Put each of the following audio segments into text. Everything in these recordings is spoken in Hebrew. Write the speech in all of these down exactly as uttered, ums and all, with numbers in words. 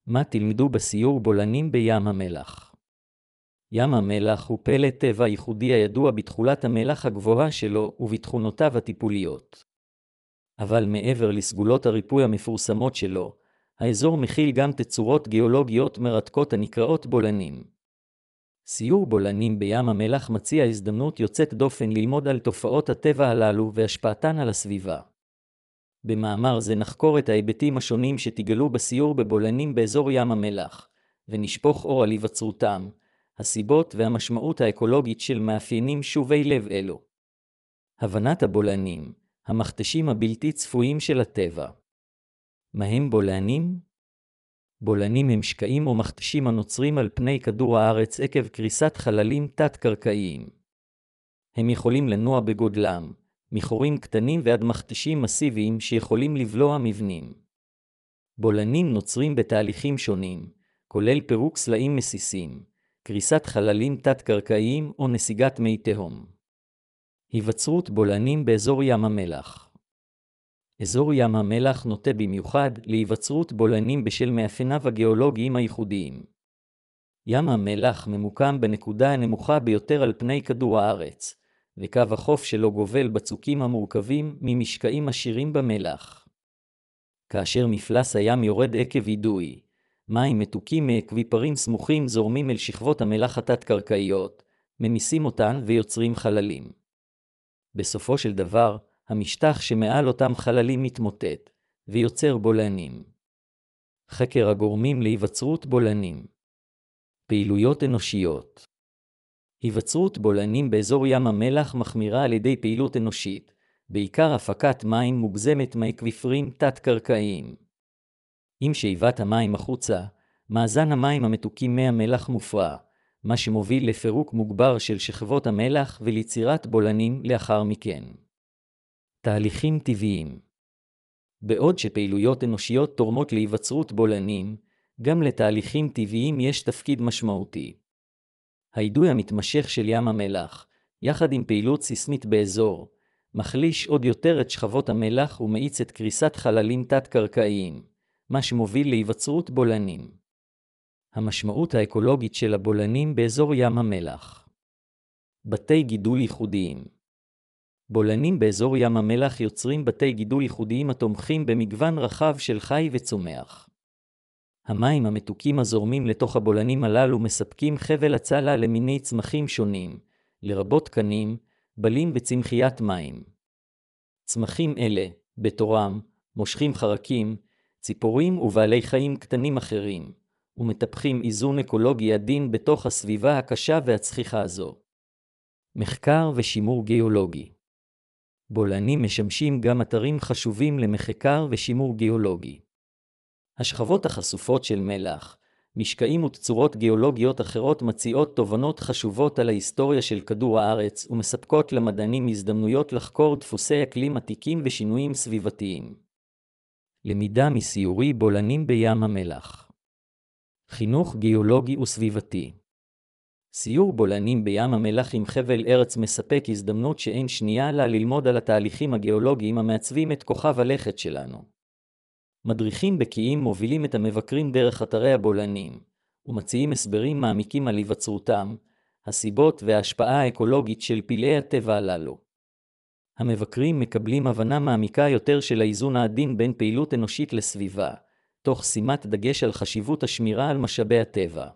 מה תלמדו בסיור בולענים בים המלח? ים המלח הוא פלא טבע ייחודי הידוע בתכולת המלח הגבוהה שלו ובתכונותיו הטיפוליות. אבל מעבר לסגולות הריפוי המפורסמות שלו, האזור מכיל גם תצורות גיאולוגיות מרתקות הנקראות בולענים. סיור בולענים בים המלח מציע הזדמנות יוצאת דופן ללמוד על תופעות הטבע הללו והשפעתן על הסביבה. במאמר זה נחקור את ההיבטים השונים שתגלו בסיור בבולענים באזור ים המלח, ונשפוך אור על היווצרותם, הסיבות והמשמעות האקולוגית של מאפיינים שובי לב אלו. הבנת הבולענים, המכתשים הבלתי צפויים של הטבע. מהם בולענים? בולענים הם שקעים או מכתשים הנוצרים על פני כדור הארץ עקב קריסת חללים תת-קרקעיים. הם יכולים לנוע בגודלם, מחורים קטנים ועד מכתשים מסיביים שיכולים לבלוע מבנים. בולענים נוצרים בתהליכים שונים, כולל פירוק סלעים מסיסים, קריסת חללים תת-קרקעיים או נסיגת מי תהום. היווצרות בולענים באזור ים המלח. אזור ים המלח נוטה במיוחד להיווצרות בולענים בשל מאפייניו הגיאולוגיים הייחודיים. ים המלח ממוקם בנקודה הנמוכה ביותר על פני כדור הארץ, וקו החוף שלו גובל בצוקים המורכבים ממשקעים עשירים במלח. כאשר מפלס הים יורד עקב אידוי, מים מתוקים מאקוויפרים סמוכים זורמים אל שכבות המלח התת-קרקעיות, ממיסים אותן ויוצרים חללים. בסופו של דבר, המשטח שמעל אותם חללים מתמוטט, ויוצר בולענים. חקר הגורמים להיווצרות בולענים. פעילויות אנושיות. היווצרות בולענים באזור ים המלח מחמירה על ידי פעילות אנושית, בעיקר הפקת מים מוגזמת מאקוויפרים תת-קרקעיים. עם שאיבת המים החוצה, מאזן המים המתוקים מי המלח מופרע, מה שמוביל לפירוק מוגבר של שכבות המלח וליצירת בולענים לאחר מכן. תהליכים טבעיים. בעוד שפעילויות אנושיות תורמות להיווצרות בולענים, גם לתהליכים טבעיים יש תפקיד משמעותי. האידוי המתמשך של ים המלח, יחד עם פעילות סיסמית באזור, מחליש עוד יותר את שכבות המלח ומאיץ את קריסת חללים תת-קרקעיים, מה שמוביל להיווצרות בולענים. המשמעות האקולוגית של הבולענים באזור ים המלח. בתי גידול ייחודיים. בולענים באזור ים המלח יוצרים בתי גידול ייחודיים התומכים במגוון רחב של חי וצומח. המים המתוקים הזורמים לתוך הבולענים הללו מספקים חבל הצלה למיני צמחים שונים, לרבות קנים, בלים וצמחיית מים. צמחים אלה, בתורם, מושכים חרקים, ציפורים ובעלי חיים קטנים אחרים, ומטפחים איזון אקולוגי עדין בתוך הסביבה הקשה והצחיחה הזו. מחקר ושימור גיאולוגי. בולענים משמשים גם אתרים חשובים למחקר ושימור גיאולוגי. השכבות החשופות של מלח, משקעים ותצורות גיאולוגיות אחרות מציעות תובנות חשובות על ההיסטוריה של כדור הארץ ומספקות למדענים הזדמנויות לחקור דפוסי אקלים עתיקים ושינויים סביבתיים. למידה מסיורי בולענים בים המלח. חינוך גיאולוגי וסביבתי. סיור בולענים בים המלח עם חבל ארץ מספק הזדמנות שאין שנייה לה ללמוד על התהליכים הגיאולוגיים המעצבים את כוכב הלכת שלנו. מדריכים בקיאים מובילים את המבקרים דרך אתרי הבולענים, ומציעים הסברים מעמיקים על היווצרותם, הסיבות וההשפעה האקולוגית של פלאי הטבע הללו. המבקרים מקבלים הבנה מעמיקה יותר של האיזון העדין בין פעילות אנושית לסביבה, תוך שימת דגש על חשיבות השמירה על משאבי הטבע.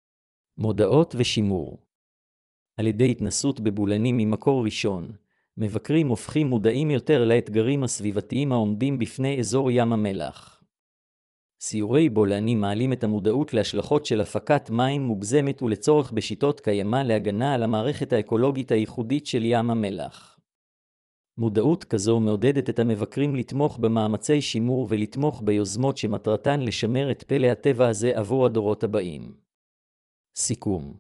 מודעות ושימור. על ידי התנסות בבולענים ממקור ראשון, מבקרים הופכים מודעים יותר לאתגרים הסביבתיים העומדים בפני אזור ים המלח. סיורי בולענים מעלים את המודעות להשלכות של הפקת מים מוגזמת ולצורך בשיטות קיימה להגנה על המערכת האקולוגית הייחודית של ים המלח. מודעות כזו מעודדת את המבקרים לתמוך במאמצי שימור ולתמוך ביוזמות שמטרתן לשמר את פלא הטבע הזה עבור הדורות הבאים. סיכום.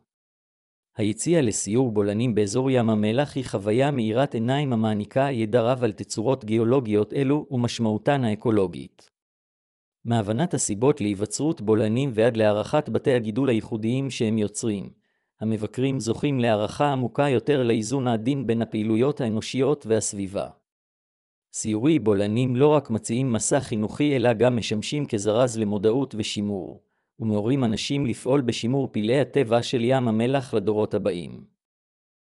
היציאה לסיור בולענים באזור ים המלח היא חוויה מאירת עיניים המעניקה ידע רב על תצורות גיאולוגיות אלו ומשמעותן האקולוגית. מהבנת הסיבות להיווצרות בולענים ועד להערכת בתי הגידול הייחודיים שהם יוצרים, המבקרים זוכים להערכה עמוקה יותר לאיזון העדין בין הפעילויות האנושיות והסביבה. סיורי בולענים לא רק מציעים מסע חינוכי אלא גם משמשים כזרז למודעות ושימור, ומעוררים אנשים לפעול בשימור פלאי הטבע של ים המלח לדורות הבאים.